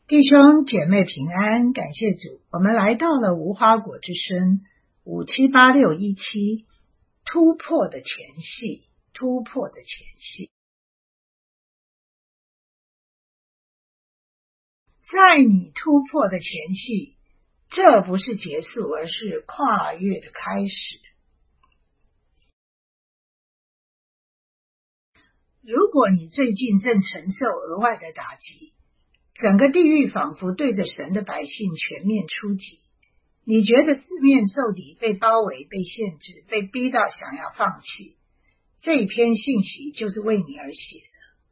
弟兄姐妹平安，感谢主，我们来到了无花果之声578617突破的前夕，在你突破的前夕，这不是结束，而是跨越的开始。如果你最近正承受额外的打击，整个地狱仿佛对着神的百姓全面出击，你觉得四面受敌，被包围，被限制，被逼到想要放弃，这一篇信息就是为你而写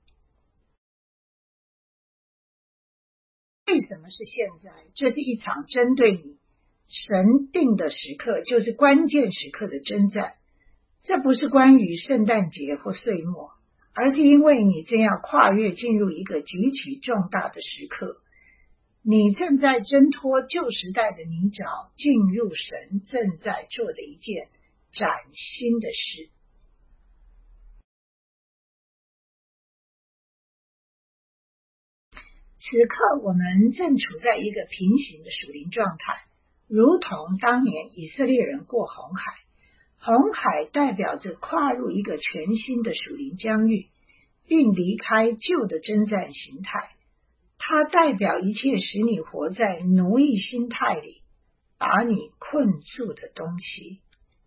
的。为什么是现在？这是一场针对你神定的时刻，就是关键时刻的征战。这不是关于圣诞节或岁末，而是因为你正要跨越进入一个极其重大的时刻，你正在挣脱旧时代的泥沼，进入神正在做的一件崭新的事。此刻我们正处在一个平行的属灵状态，如同当年以色列人过红海。红海代表着跨入一个全新的属灵疆域，并离开旧的征战形态。它代表一切使你活在奴役心态里，把你困住的东西。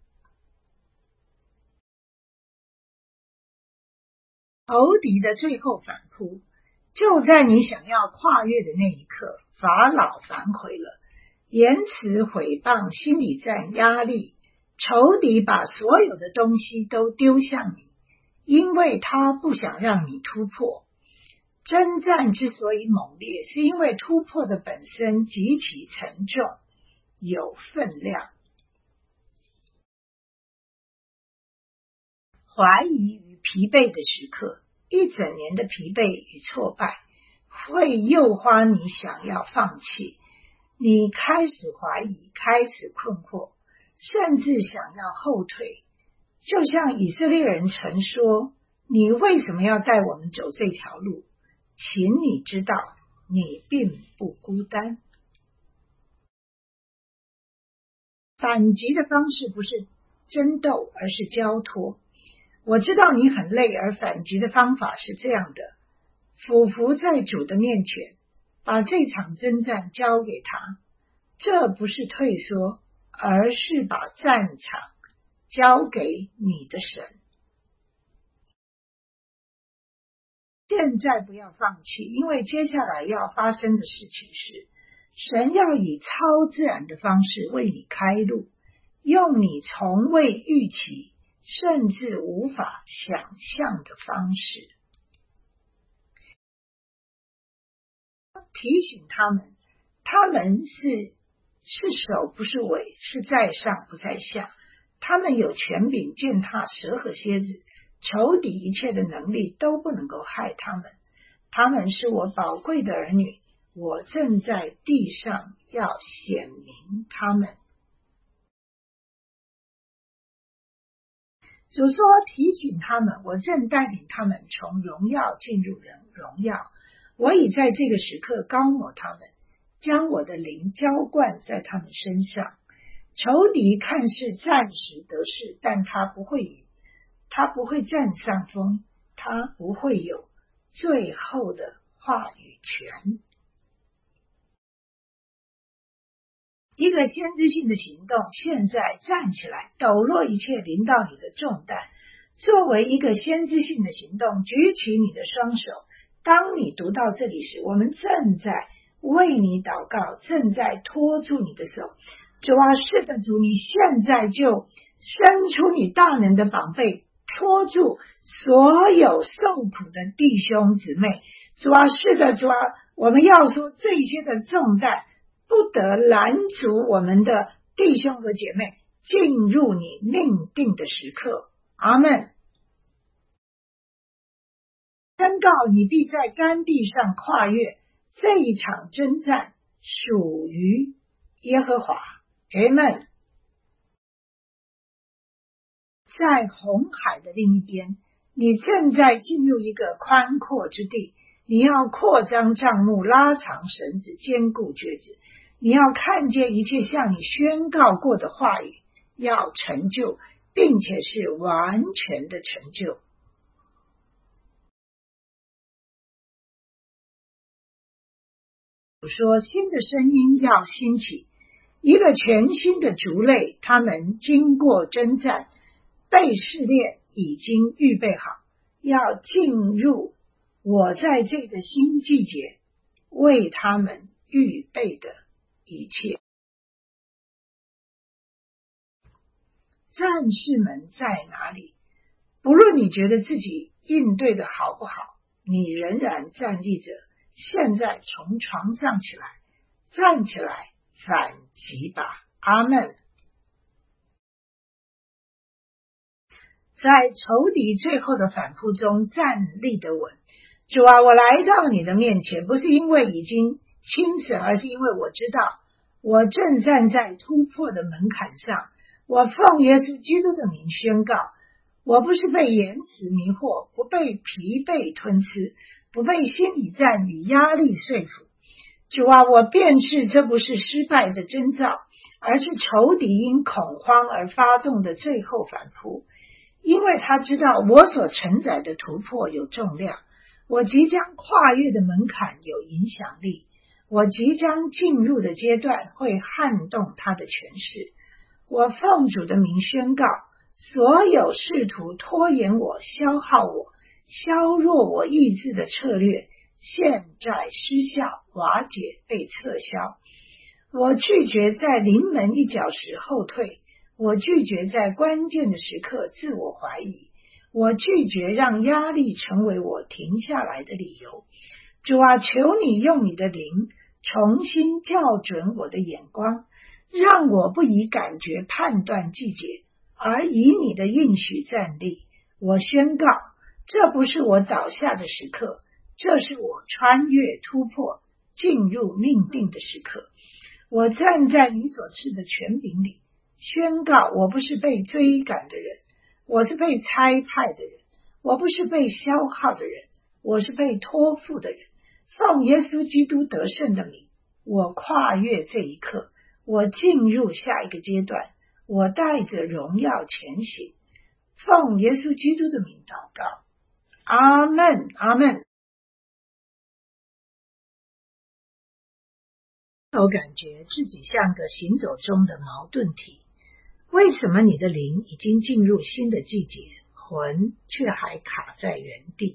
仇敌的最后反扑，就在你想要跨越的那一刻，法老反悔了，言辞毁谤，心理战，压力。仇敌把所有的东西都丢向你，因为他不想让你突破。征战之所以猛烈，是因为突破的本身极其沉重，有分量。怀疑与疲惫的时刻，一整年的疲惫与挫败，会诱发你想要放弃。你开始怀疑，开始困惑，甚至想要后退。就像以色列人曾说，你为什么要带我们走这条路？请你知道，你并不孤单。反击的方式不是争斗，而是交托。我知道你很累，而反击的方法是这样的：俯伏在主的面前，把这场征战交给他。这不是退缩，而是把战场交给你的神。现在不要放弃，因为接下来要发生的事情是，神要以超自然的方式为你开路，用你从未预期甚至无法想象的方式。提醒他们是首不是尾，是在上不在下。他们有权柄践踏蛇和蝎子，仇敌一切的能力都不能够害他们。他们是我宝贵的儿女，我正在地上要显明他们。主说提醒他们，我正带领他们从荣耀进入荣耀。我已在这个时刻膏抹他们，将我的灵浇灌在他们身上。仇敌看似暂时得势，但他不会赢，他不会占上风，他不会有最后的话语权。一个先知性的行动，现在站起来，抖落一切临到你的重担。作为一个先知性的行动，举起你的双手。当你读到这里时，我们正在为你祷告，正在拖住你的手。主啊，是的主，你现在就伸出你大能的膀臂，拖住所有受苦的弟兄姊妹。主啊，是的主啊，我们要说这些的重担不得拦阻我们的弟兄和姐妹进入你命定的时刻。阿们。宣告你必在干地上跨越，这一场征战属于耶和华。阿们。在红海的另一边，你正在进入一个宽阔之地， 你要扩张帐幕，拉长绳子，坚固橛子。你要看见一切向你宣告过的话语要成就，并且是完全的成就。说新的声音要兴起，一个全新的族类，他们经过征战，被试炼，已经预备好，要进入我在这个新季节为他们预备的一切。战士们在哪里？不论你觉得自己应对的好不好，你仍然站立着。现在从床上起来，站起来，反击吧！阿们。在仇敌最后的反扑中站立得稳。主啊，我来到你的面前，不是因为已经清醒，而是因为我知道我正站在突破的门槛上。我奉耶稣基督的名宣告，我不是被言辞迷惑，不被疲惫吞吃，不被心理战与压力说服。主啊，我辨识这不是失败的征兆，而是仇敌因恐慌而发动的最后反扑。因为他知道我所承载的突破有重量，我即将跨越的门槛有影响力，我即将进入的阶段会撼动他的权势。我奉主的名宣告，所有试图拖延我、消耗我、削弱我意志的策略，现在失效、瓦解、被撤销。我拒绝在临门一脚时后退，我拒绝在关键的时刻自我怀疑，我拒绝让压力成为我停下来的理由。主啊，求你用你的灵重新校准我的眼光，让我不以感觉判断季节，而以你的应许站立。我宣告，这不是我倒下的时刻，这是我穿越突破进入命定的时刻。我站在你所赐的权柄里，宣告我不是被追赶的人，我是被差派的人，我不是被消耗的人，我是被托付的人。奉耶稣基督得胜的名，我跨越这一刻，我进入下一个阶段，我带着荣耀前行。奉耶稣基督的名祷告，阿们，阿们。我感觉自己像个行走中的矛盾体。为什么你的灵已经进入新的季节，魂却还卡在原地？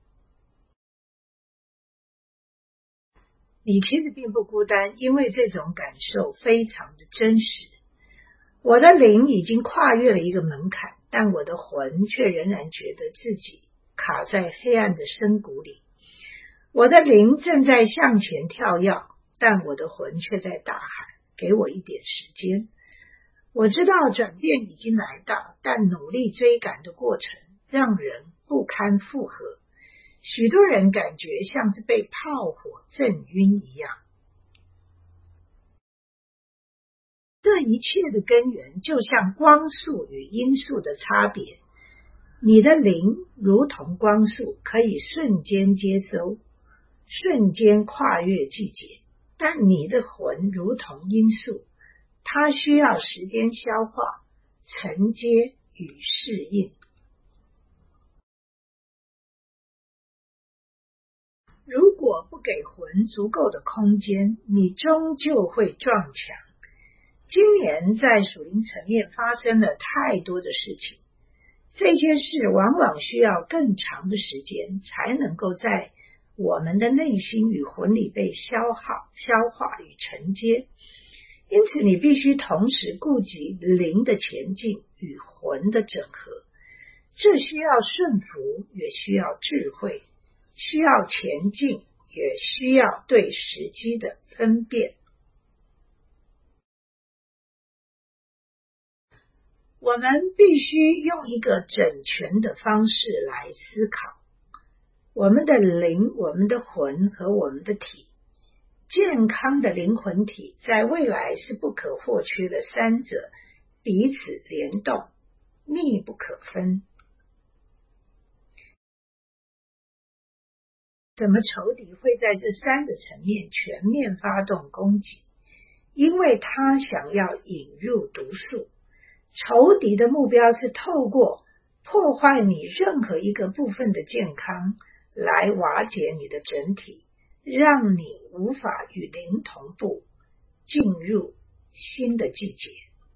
你其实并不孤单，因为这种感受非常的真实。我的灵已经跨越了一个门槛，但我的魂却仍然觉得自己卡在黑暗的深谷里。我的灵正在向前跳跃，但我的魂却在大喊，给我一点时间。我知道转变已经来到，但努力追赶的过程让人不堪负荷。许多人感觉像是被炮火震晕一样。这一切的根源就像光速与音速的差别。你的灵如同光速，可以瞬间接收，瞬间跨越季节，但你的魂如同音速，它需要时间消化、承接与适应。如果不给魂足够的空间，你终究会撞墙。今年在属灵层面发生了太多的事情，这些事往往需要更长的时间才能够在我们的内心与魂里被消化与承接。因此你必须同时顾及灵的前进与魂的整合，这需要顺服，也需要智慧，需要前进，也需要对时机的分辨。我们必须用一个整全的方式来思考我们的灵、我们的魂和我们的体。健康的灵魂体在未来是不可或缺的，三者彼此联动，密不可分。 怎么仇敌会在这3个层面全面发动攻击？因为他想要引入毒素。仇敌的目标是透过破坏你任何一个部分的健康，来瓦解你的整体，让你无法与灵同步，进入新的季节。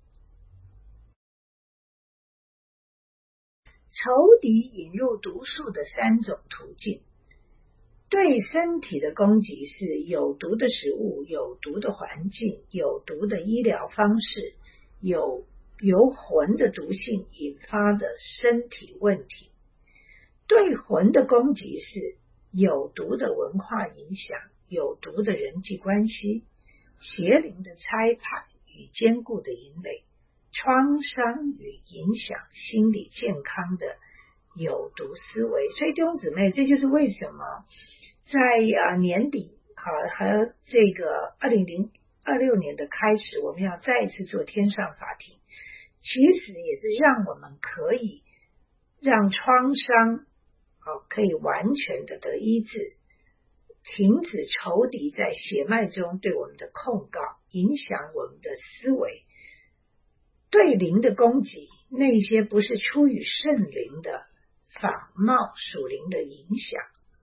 仇敌引入毒素的3种途径。对身体的攻击是有毒的食物、有毒的环境、有毒的医疗方式，由魂的毒性引发的身体问题。对魂的攻击是有毒的文化影响、有毒的人际关系、邪灵的差派与坚固的营垒、创伤与影响心理健康的有毒思维。所以弟兄姊妹，这就是为什么在年底和这个2026年的开始，我们要再一次做天上法庭，其实也是让我们可以让创伤可以完全的得医治，停止仇敌在血脉中对我们的控告，影响我们的思维。对灵的攻击，那些不是出于圣灵的仿冒属灵的影响，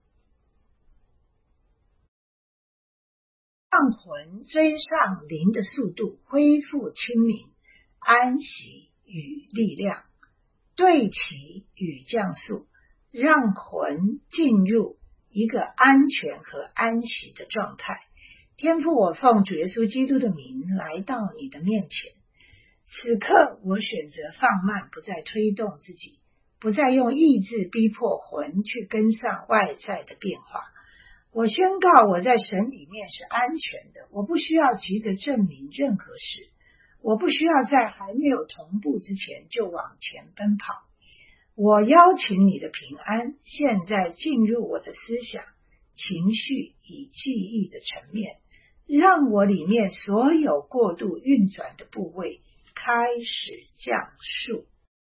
让魂追上灵的速度，恢复清明、安息与力量，对齐与降速，让魂进入一个安全和安息的状态。天父，我奉主耶稣基督的名来到你的面前，此刻我选择放慢，不再推动自己，不再用意志逼迫魂去跟上外在的变化。我宣告我在神里面是安全的，我不需要急着证明任何事，我不需要在还没有同步之前就往前奔跑。我邀请你的平安现在进入我的思想、情绪与记忆的层面，让我里面所有过度运转的部位开始降速。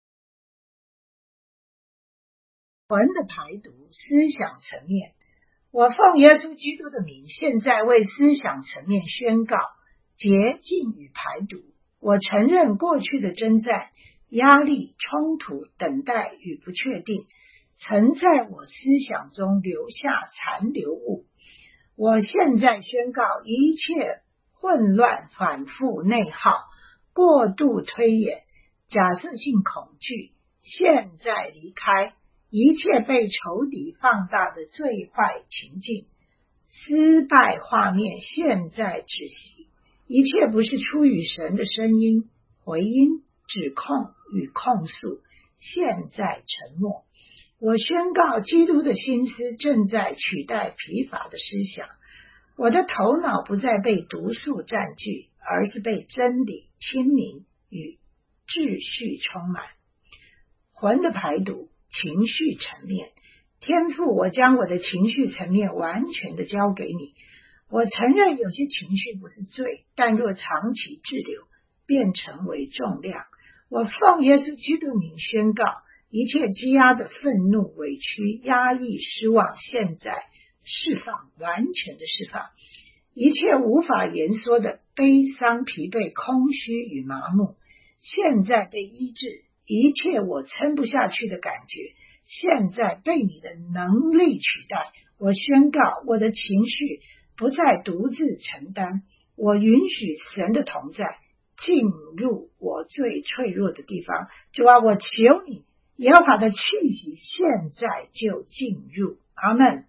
魂的排毒，思想层面，我奉耶稣基督的名，现在为思想层面宣告洁净与排毒。我承认过去的征战、压力、冲突、等待与不确定曾在我思想中留下残留物。我现在宣告一切混乱、反复内耗、过度推演、假设性恐惧现在离开，一切被仇敌放大的最坏情境、失败画面现在止息，一切不是出于神的声音、回音、指控与控诉现在沉默。我宣告基督的心思正在取代疲乏的思想，我的头脑不再被毒素占据，而是被真理、清明与秩序充满。魂的排毒，情绪层面，天父，我将我的情绪层面完全的交给你。我承认有些情绪不是罪，但若长期滞留，便成为重量。我奉耶稣基督名宣告，一切积压的愤怒、委屈、压抑、失望，现在释放，完全的释放。一切无法言说的悲伤、疲惫、空虚与麻木，现在被医治。一切我撑不下去的感觉，现在被你的能力取代。我宣告，我的情绪不再独自承担，我允许神的同在进入我最脆弱的地方。主啊，我求你，耶和华的气息现在就进入。阿们。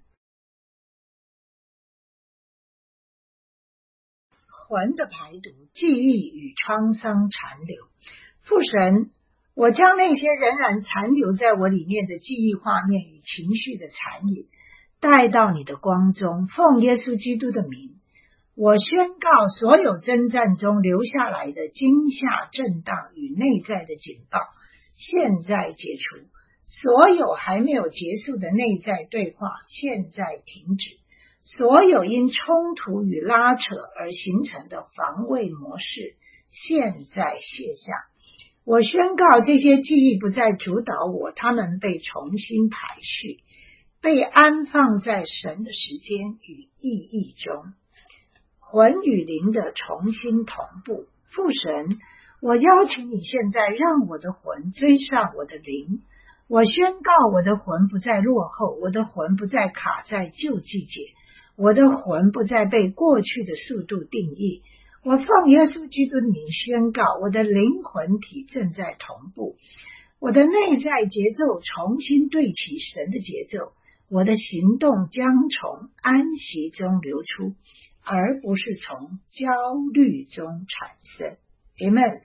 魂的排毒，记忆与创伤残留。父神，我将那些仍然残留在我里面的记忆画面与情绪的残影带到你的光中，奉耶稣基督的名，我宣告所有征战中留下来的惊吓、震荡与内在的警报现在解除，所有还没有结束的内在对话现在停止，所有因冲突与拉扯而形成的防卫模式现在卸下。我宣告这些记忆不再主导我，它们被重新排序。 被安放在神的时间与意义中，魂与灵的重新同步。父神，我邀请你现在让我的魂追上我的灵，我宣告我的魂不再落后，我的魂不再卡在旧季节，我的魂不再被过去的速度定义。我奉耶稣基督的名宣告，我的灵魂体正在同步，我的内在节奏重新对齐神的节奏，我的行动将从安息中流出，而不是从焦虑中产生。 Amen。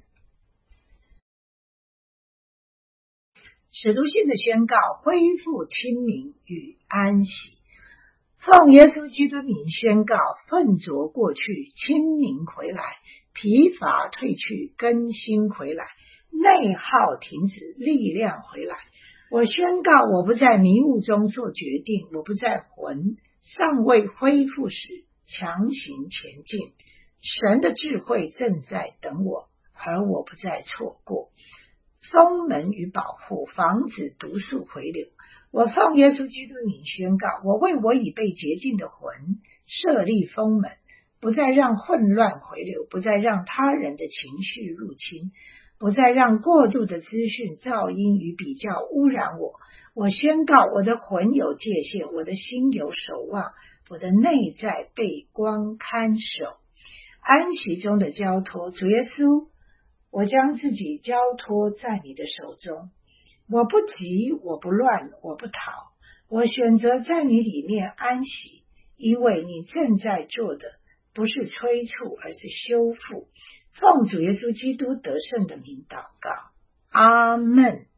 使徒性的宣告，恢复清明与安息。奉耶稣基督名宣告，粪浊过去，清明回来，疲乏退去，更新回来，内耗停止，力量回来。我宣告，我不在迷雾中做决定，我不在魂尚未恢复时强行前进。神的智慧正在等我，而我不再错过。封门与保护，防止毒素回流。我奉耶稣基督名宣告，我为我已被洁净的魂设立封门，不再让混乱回流，不再让他人的情绪入侵，不再让过度的资讯、噪音与比较污染我。我宣告，我的魂有界限，我的心有守望，我的内在被光看守。安息中的交托，主耶稣，我将自己交托在你的手中，我不急，我不乱，我不逃，我选择在你里面安息，因为你正在做的不是催促，而是修复。奉主耶稣基督得胜的名祷告，阿们。